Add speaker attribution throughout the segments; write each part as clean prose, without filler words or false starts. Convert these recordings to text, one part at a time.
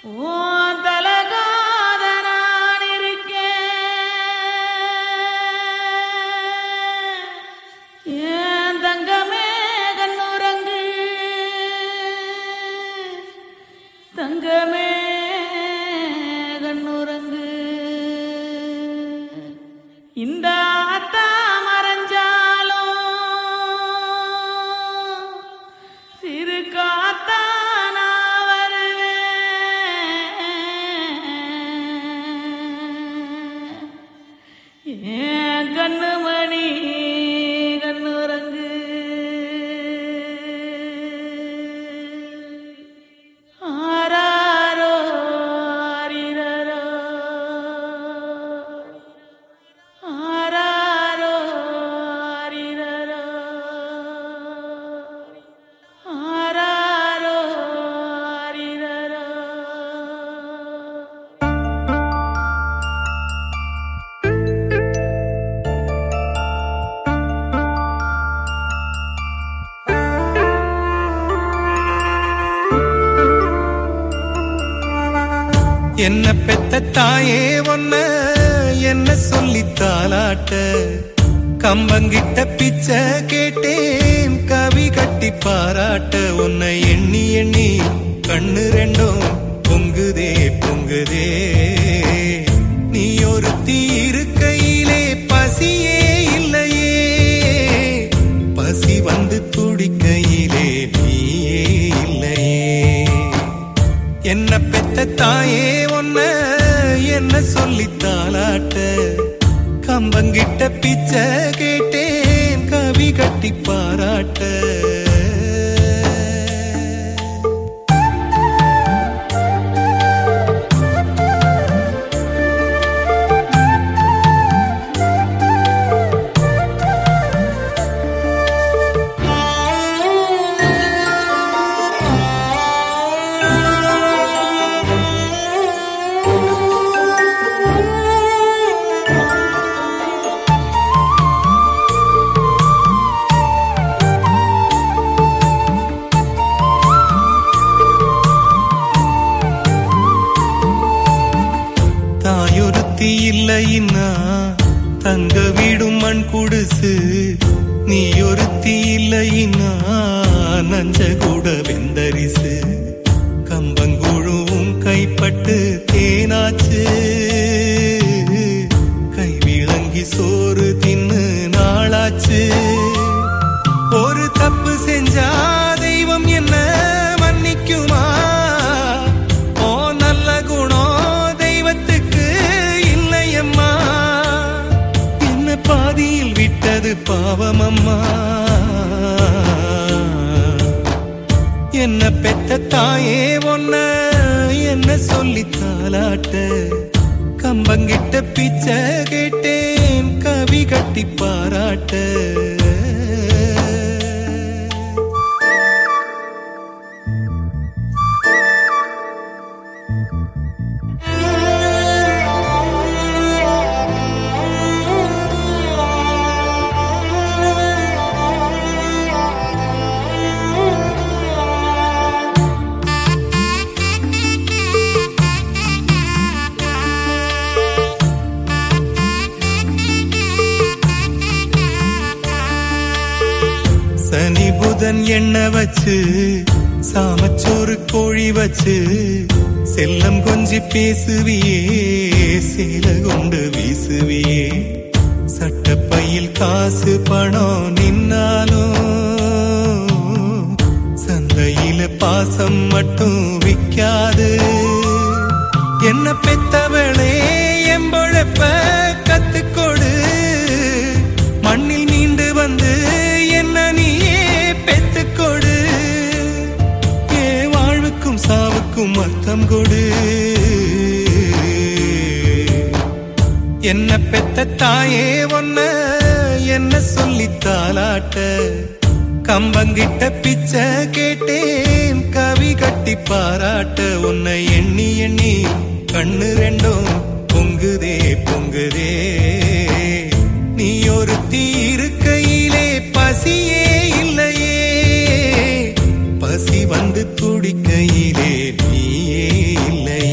Speaker 1: தங்கமே கண்ணுறங்கு இந்த ஆத்தா மறைஞ்சாலும் சிறு காத்தா நான் வருவேன். ஏன் கண்ணுமணி கண்ணுறங்கு
Speaker 2: என்ன பெத்த தாயே ஒன்ன என்ன சொல்லி தாலாட்ட கம்பங்கிட்ட பிச்சை கேட்டேன் கவி கட்டி பாராட்ட உன்னை எண்ணி எண்ணி கண்ணு ரெண்டும் பொங்குதே பொங்குதே நீ ஒரு இருக்கையிலே பசியே இல்லையே பசி வந்து துடிக்கையிலே நீயே இல்லையே என்ன பெத்த தாயே ஒன்ன என்ன சொல்லி தாலாட்ட கம்பங்கிட்ட பிச்சை கேட்டேன் கவி கட்டி பாராட்ட தாயொருத்தி இல்லைன்னா தங்க வீடும் மண் குடிசு நீ ஒருத்தி இல்லைன்னா நஞ்ச கூட வெந்தரிசு கம்பங்குழுவும் கைப்பட்டு தேனாச்சு கை விளங்கி சோறு தின்னு நாளாச்சு ஒரு தப்பு செஞ்சா தெய்வம் என்ன மன்னிக்குமா ஓ நல்ல குணம் பாதியில் விட்டது பாவமம்மா என்ன பெத்த தாயே ஒன்ன என்ன சொல்லி தாலாட்ட கம்பங்கிட்ட பிச்சை கேட்டேன் கவி கட்டி பாராட்ட சனி புதன் எண்ணெய் வச்சு சாமச்சோறு கோழி வச்சு செல்லம் கொஞ்சி பேசுவியே சேல கொண்டு வீசுவியே சட்டப்பையில் காசு பணம் நின்னாலும் சந்தையில பாசம் மட்டும் விக்காது என்ன பெத்தவளே எம்பொழப்ப கத்துக்கொடு மண்ணில் மீண்டு வந்து என்ன நீயே பெத்துக்கொடு ஏ வாழ்வுக்கும் சாவுக்கும் அர்த்தம் கொடு என்ன பெத்த தாயே ஒன்ன என்ன சொல்லி தாலாட்ட கம்பங்கிட்ட பிச்சை கேட்டேன் கவி கட்டி பாராட்ட உன்னை எண்ணி எண்ணி கண்ணு ரெண்டும் பொங்குதே பொங்குதே நீ ஒரு இருக்கையிலே பசியே இல்லையே பசி வந்து துடிக்கையிலே நீயே இல்லை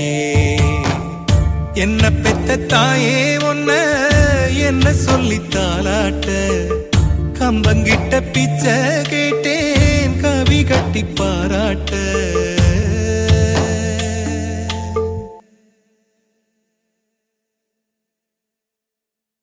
Speaker 2: தாயே ஒன்ன என்ன சொல்லி தாலாட்ட கம்பங்கிட்ட பிச்சை கேட்டேன் கவி கட்டி பாராட்ட